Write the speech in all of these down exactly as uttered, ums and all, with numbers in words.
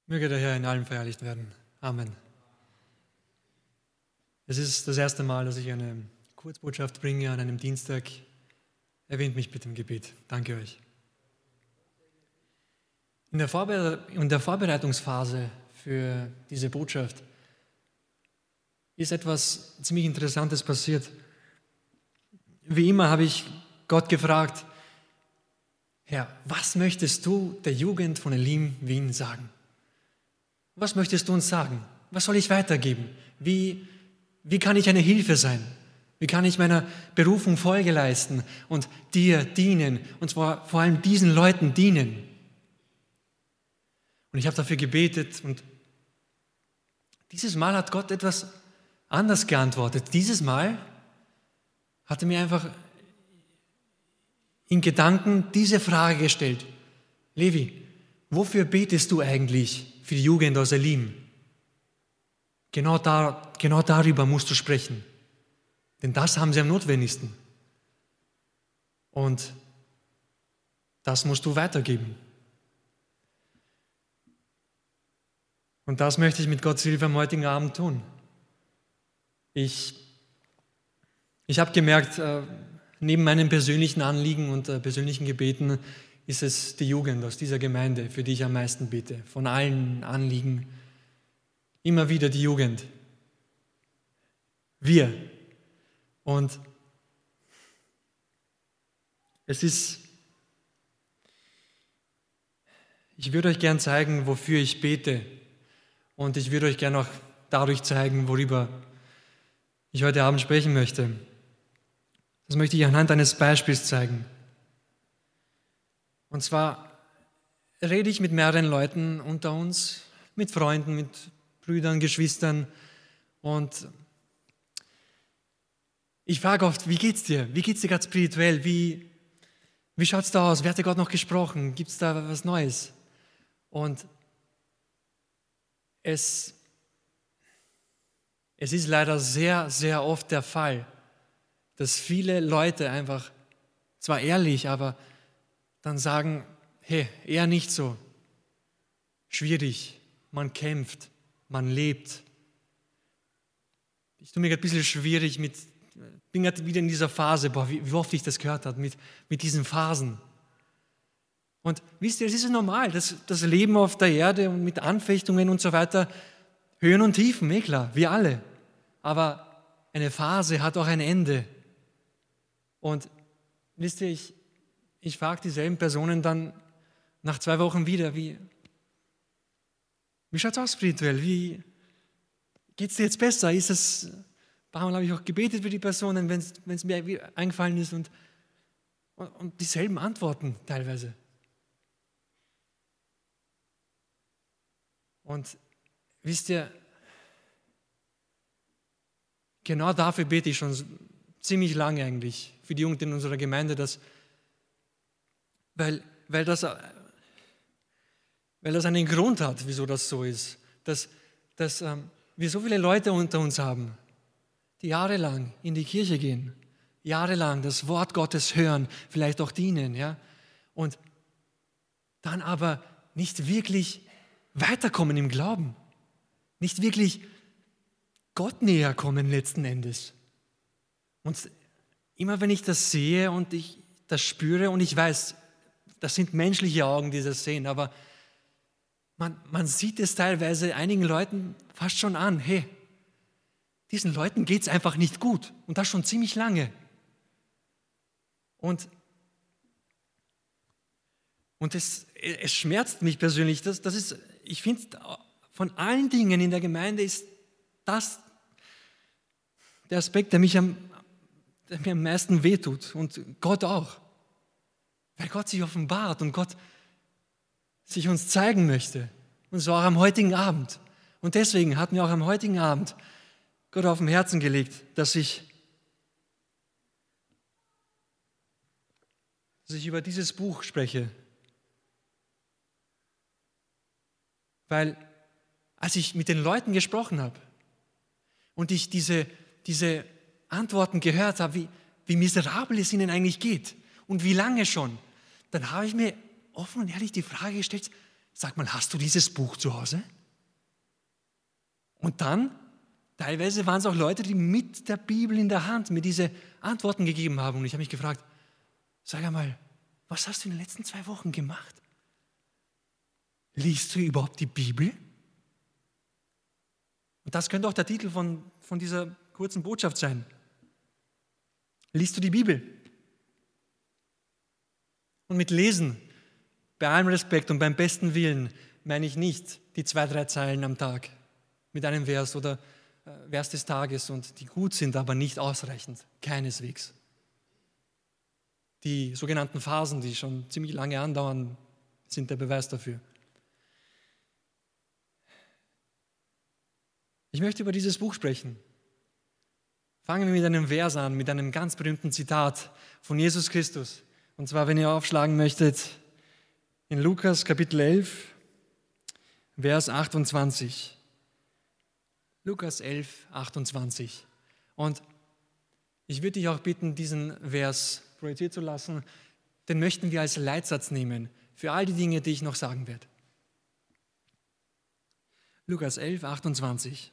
Möge der Herr in allem verherrlicht werden. Amen. Es ist das erste Mal, dass ich eine Kurzbotschaft bringe an einem Dienstag. Erwähnt mich bitte im Gebet. Danke euch. In der, Vorbe- in der Vorbereitungsphase für diese Botschaft ist etwas ziemlich Interessantes passiert. Wie immer habe ich Gott gefragt: Herr, was möchtest du der Jugend von Elim Wien sagen? Was möchtest du uns sagen? Was soll ich weitergeben? Wie, wie kann ich eine Hilfe sein? Wie kann ich meiner Berufung Folge leisten und dir dienen? Und zwar vor allem diesen Leuten dienen. Und ich habe dafür gebetet und dieses Mal hat Gott etwas anders geantwortet. Dieses Mal hat er mir einfach in Gedanken diese Frage gestellt: Levi, wofür betest du eigentlich für die Jugend aus Elim? Genau, da, genau darüber musst du sprechen, denn das haben sie am notwendigsten. Und das musst du weitergeben. Und das möchte ich mit Gottes Hilfe am heutigen Abend tun. Ich, ich habe gemerkt, äh, neben meinen persönlichen Anliegen und äh, persönlichen Gebeten ist es die Jugend aus dieser Gemeinde, für die ich am meisten bete. Von allen Anliegen immer wieder die Jugend. Wir. Und es ist, ich würde euch gern zeigen, wofür ich bete. Und ich würde euch gern auch dadurch zeigen, worüber ich heute Abend sprechen möchte. Das möchte ich anhand eines Beispiels zeigen. Und zwar rede ich mit mehreren Leuten unter uns, mit Freunden, mit Brüdern, Geschwistern, und ich frage oft: Wie geht's dir? Wie geht's dir gerade spirituell? Wie, wie schaut's da aus? Wer hat dir Gott noch gesprochen? Gibt's da was Neues? Und es, es ist leider sehr, sehr oft der Fall, dass viele Leute einfach, zwar ehrlich, aber dann sagen: Hey, eher nicht so. Schwierig, man kämpft, man lebt. Ich tue mir gerade ein bisschen schwierig mit, bin gerade wieder in dieser Phase, boah, wie, wie oft ich das gehört habe, mit, mit diesen Phasen. Und wisst ihr, es ist normal, das, das Leben auf der Erde und mit Anfechtungen und so weiter, Höhen und Tiefen, eh klar, wir alle. Aber eine Phase hat auch ein Ende. Und wisst ihr, ich, ich frage dieselben Personen dann nach zwei Wochen wieder: Wie, wie schaut es aus spirituell? Wie geht es dir jetzt besser? Ist es, ein paar Mal habe ich auch gebetet für die Personen, wenn es mir eingefallen ist, und, und, und dieselben Antworten teilweise. Und wisst ihr, genau dafür bete ich schon ziemlich lange eigentlich, für die Jugend in unserer Gemeinde, dass, weil, weil, das, weil das einen Grund hat, wieso das so ist, dass, dass ähm, wir so viele Leute unter uns haben, die jahrelang in die Kirche gehen, jahrelang das Wort Gottes hören, vielleicht auch dienen, ja, und dann aber nicht wirklich weiterkommen im Glauben, nicht wirklich Gott näher kommen letzten Endes. Und immer wenn ich das sehe und ich das spüre, und ich weiß, das sind menschliche Augen, die das sehen, aber man, man sieht es teilweise einigen Leuten fast schon an: Hey, diesen Leuten geht es einfach nicht gut, und das schon ziemlich lange. Und, und es, es schmerzt mich persönlich. Das, das ist, ich finde, von allen Dingen in der Gemeinde ist das der Aspekt, der, mich am, der mir am meisten wehtut, und Gott auch. Weil Gott sich offenbart und Gott sich uns zeigen möchte. Und so auch am heutigen Abend. Und deswegen hat mir auch am heutigen Abend Gott auf dem Herzen gelegt, dass ich, dass ich über dieses Buch spreche. Weil als ich mit den Leuten gesprochen habe und ich diese, diese Antworten gehört habe, wie, wie miserabel es ihnen eigentlich geht und wie lange schon, dann habe ich mir offen und ehrlich die Frage gestellt: Sag mal, hast du dieses Buch zu Hause? Und dann, teilweise waren es auch Leute, die mit der Bibel in der Hand mir diese Antworten gegeben haben. Und ich habe mich gefragt, sag einmal, was hast du in den letzten zwei Wochen gemacht? Liest du überhaupt die Bibel? Und das könnte auch der Titel von, von dieser kurzen Botschaft sein. Liest du die Bibel? Und mit Lesen, bei allem Respekt und beim besten Willen, meine ich nicht die zwei, drei Zeilen am Tag mit einem Vers oder äh, Vers des Tages und die gut sind, aber nicht ausreichend. Keineswegs. Die sogenannten Phasen, die schon ziemlich lange andauern, sind der Beweis dafür. Ich möchte über dieses Buch sprechen. Fangen wir mit einem Vers an, mit einem ganz berühmten Zitat von Jesus Christus. Und zwar, wenn ihr aufschlagen möchtet, in Lukas Kapitel elf, Vers achtundzwanzig. Lukas elf, achtundzwanzig. Und ich würde dich auch bitten, diesen Vers projiziert zu lassen. Den möchten wir als Leitsatz nehmen für all die Dinge, die ich noch sagen werde. Lukas elf, achtundzwanzig.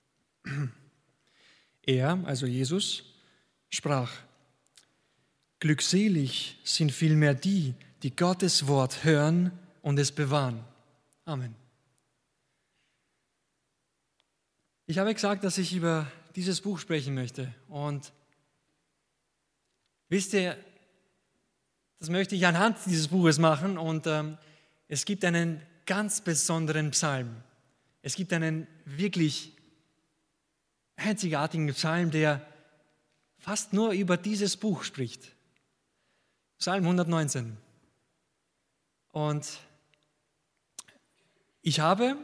Er, also Jesus, sprach: Glückselig sind vielmehr die, die Gottes Wort hören und es bewahren. Amen. Ich habe gesagt, dass ich über dieses Buch sprechen möchte. Und wisst ihr, das möchte ich anhand dieses Buches machen. Und ähm, es gibt einen ganz besonderen Psalm. Es gibt einen wirklich einzigartigen Psalm, der fast nur über dieses Buch spricht. Psalm hundertneunzehn. Und ich habe,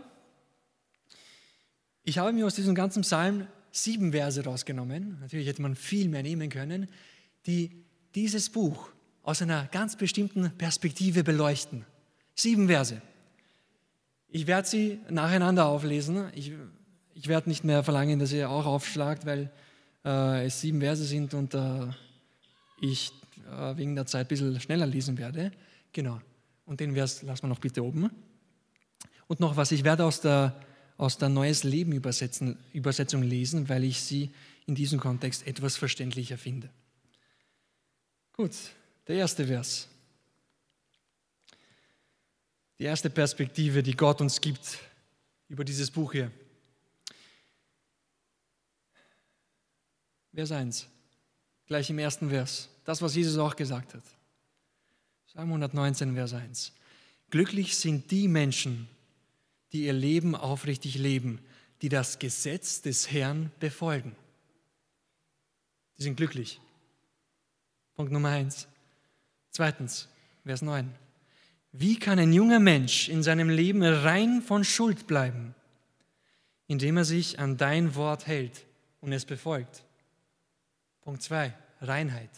ich habe mir aus diesem ganzen Psalm sieben Verse rausgenommen, natürlich hätte man viel mehr nehmen können, die dieses Buch aus einer ganz bestimmten Perspektive beleuchten. Sieben Verse. Ich werde sie nacheinander auflesen. Ich, ich werde nicht mehr verlangen, dass ihr auch aufschlagt, weil äh, es sieben Verse sind und äh, ich äh, wegen der Zeit ein bisschen schneller lesen werde. Genau. Und den Vers lassen wir noch bitte oben. Und noch was, ich werde aus der, aus der Neues Leben übersetzen, Übersetzung lesen, weil ich sie in diesem Kontext etwas verständlicher finde. Gut, der erste Vers. Die erste Perspektive, die Gott uns gibt über dieses Buch hier. Vers eins, gleich im ersten Vers. Das, was Jesus auch gesagt hat. Psalm hundertneunzehn, Vers eins. Glücklich sind die Menschen, die ihr Leben aufrichtig leben, die das Gesetz des Herrn befolgen. Die sind glücklich. Punkt Nummer eins. Zweitens, Vers neun. Wie kann ein junger Mensch in seinem Leben rein von Schuld bleiben, indem er sich an dein Wort hält und es befolgt? Punkt zwei, Reinheit.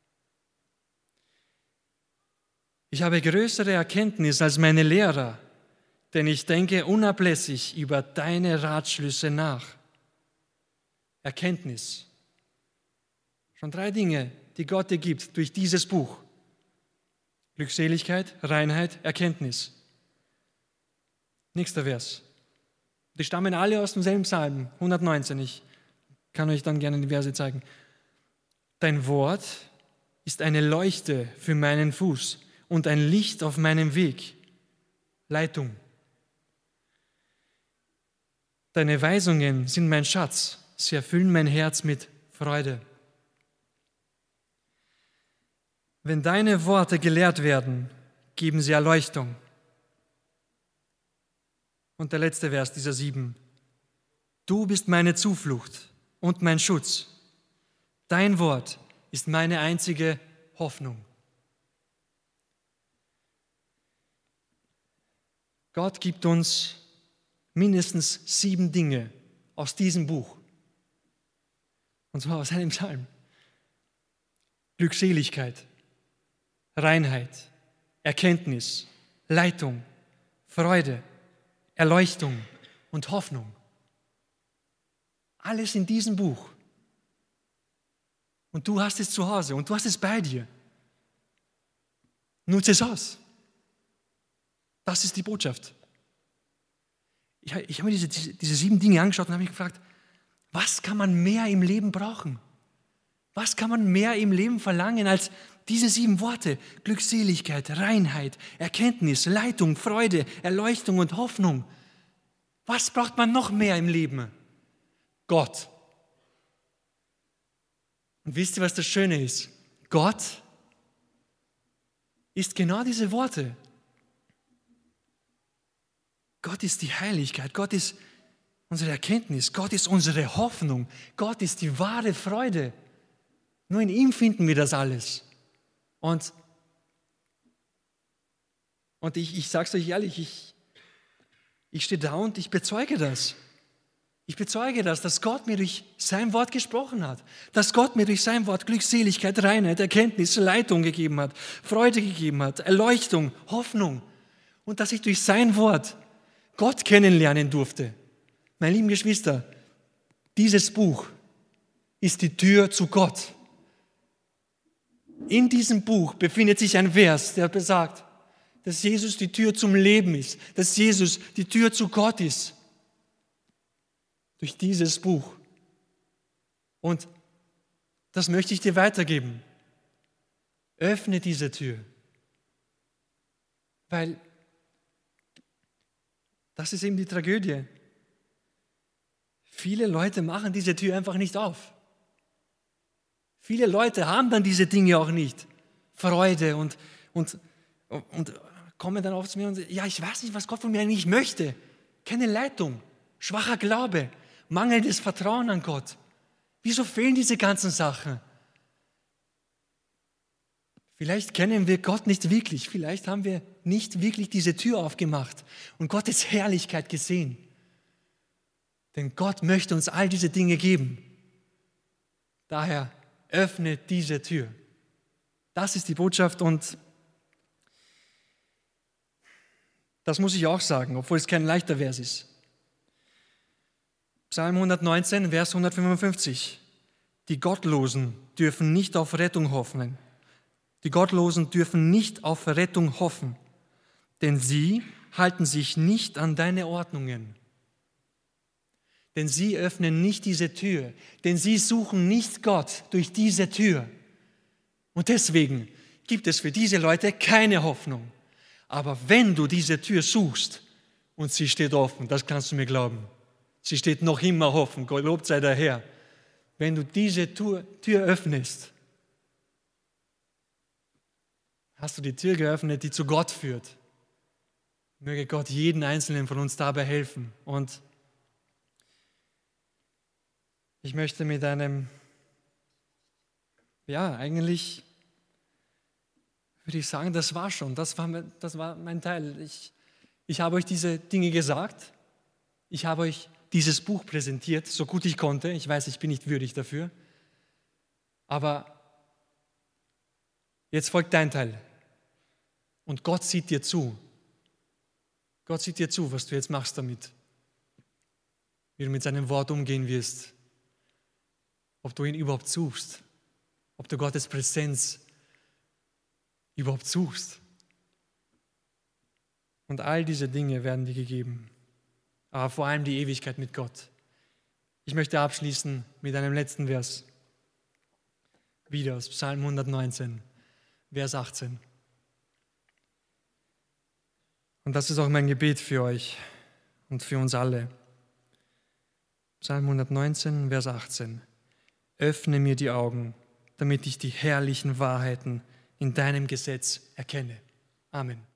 Ich habe größere Erkenntnis als meine Lehrer, denn ich denke unablässig über deine Ratschlüsse nach. Erkenntnis. Schon drei Dinge, die Gott dir gibt durch dieses Buch. Glückseligkeit, Reinheit, Erkenntnis. Nächster Vers. Die stammen alle aus demselben Psalm, hundertneunzehn. Ich kann euch dann gerne die Verse zeigen. Dein Wort ist eine Leuchte für meinen Fuß und ein Licht auf meinem Weg. Leitung. Deine Weisungen sind mein Schatz, sie erfüllen mein Herz mit Freude. Wenn deine Worte gelehrt werden, geben sie Erleuchtung. Und der letzte Vers dieser sieben. Du bist meine Zuflucht und mein Schutz. Dein Wort ist meine einzige Hoffnung. Gott gibt uns mindestens sieben Dinge aus diesem Buch. Und zwar aus einem Psalm. Glückseligkeit, Reinheit, Erkenntnis, Leitung, Freude, Erleuchtung und Hoffnung. Alles in diesem Buch. Und du hast es zu Hause und du hast es bei dir. Nutze es aus. Das ist die Botschaft. Ich, ich habe mir diese, diese, diese sieben Dinge angeschaut und habe mich gefragt, was kann man mehr im Leben brauchen? Was kann man mehr im Leben verlangen als diese sieben Worte? Glückseligkeit, Reinheit, Erkenntnis, Leitung, Freude, Erleuchtung und Hoffnung. Was braucht man noch mehr im Leben? Gott. Und wisst ihr, was das Schöne ist? Gott ist genau diese Worte. Gott ist die Heiligkeit, Gott ist unsere Erkenntnis, Gott ist unsere Hoffnung, Gott ist die wahre Freude. Nur in ihm finden wir das alles. Und, und ich, ich sage es euch ehrlich, ich, ich stehe da und ich bezeuge das. Ich bezeuge das, dass Gott mir durch sein Wort gesprochen hat, dass Gott mir durch sein Wort Glückseligkeit, Reinheit, Erkenntnis, Leitung gegeben hat, Freude gegeben hat, Erleuchtung, Hoffnung und dass ich durch sein Wort Gott kennenlernen durfte. Meine lieben Geschwister, dieses Buch ist die Tür zu Gott. In diesem Buch befindet sich ein Vers, der besagt, dass Jesus die Tür zum Leben ist, dass Jesus die Tür zu Gott ist. Durch dieses Buch. Und das möchte ich dir weitergeben. Öffne diese Tür. Weil das ist eben die Tragödie. Viele Leute machen diese Tür einfach nicht auf. Viele Leute haben dann diese Dinge auch nicht. Freude und, und, und kommen dann oft zu mir und sagen, ja, ich weiß nicht, was Gott von mir eigentlich möchte. Keine Leitung, schwacher Glaube, mangelndes Vertrauen an Gott. Wieso fehlen diese ganzen Sachen? Vielleicht kennen wir Gott nicht wirklich. Vielleicht haben wir nicht wirklich diese Tür aufgemacht und Gottes Herrlichkeit gesehen. Denn Gott möchte uns all diese Dinge geben. Daher öffne diese Tür. Das ist die Botschaft und das muss ich auch sagen, obwohl es kein leichter Vers ist. Psalm hundertneunzehn, Vers hundertfünfundfünfzig. Die Gottlosen dürfen nicht auf Rettung hoffen. Die Gottlosen dürfen nicht auf Rettung hoffen, denn sie halten sich nicht an deine Ordnungen. Denn sie öffnen nicht diese Tür, denn sie suchen nicht Gott durch diese Tür. Und deswegen gibt es für diese Leute keine Hoffnung. Aber wenn du diese Tür suchst und sie steht offen, das kannst du mir glauben, sie steht noch immer offen, gelobt sei der Herr. Wenn du diese Tür, Tür öffnest, hast du die Tür geöffnet, die zu Gott führt. Möge Gott jeden Einzelnen von uns dabei helfen. Und ich möchte mit einem, ja, eigentlich würde ich sagen, das war schon, das war, mein, das war mein Teil. Ich, ich habe euch diese Dinge gesagt, ich habe euch dieses Buch präsentiert, so gut ich konnte. Ich weiß, ich bin nicht würdig dafür. Aber jetzt folgt dein Teil. Und Gott sieht dir zu. Gott sieht dir zu, was du jetzt machst damit. Wie du mit seinem Wort umgehen wirst. Ob du ihn überhaupt suchst. Ob du Gottes Präsenz überhaupt suchst. Und all diese Dinge werden dir gegeben. Aber vor allem die Ewigkeit mit Gott. Ich möchte abschließen mit einem letzten Vers. Wieder aus Psalm hundertneunzehn, Vers achtzehn. Und das ist auch mein Gebet für euch und für uns alle. Psalm hundertneunzehn, Vers achtzehn. Öffne mir die Augen, damit ich die herrlichen Wahrheiten in deinem Gesetz erkenne. Amen.